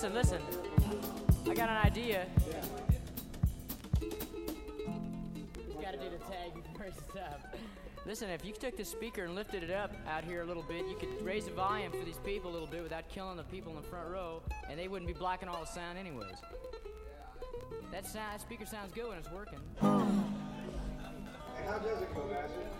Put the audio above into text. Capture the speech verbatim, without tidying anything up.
listen, listen. I got an idea. Yeah. Gotta do the tag before it stops. Listen, if you took this speaker and lifted it up out here a little bit, you could raise the volume for these people a little bit without killing the people in the front row, and they wouldn't be blocking all the sound anyways. That sound, that speaker sounds good when it's working. And how does it go, Master?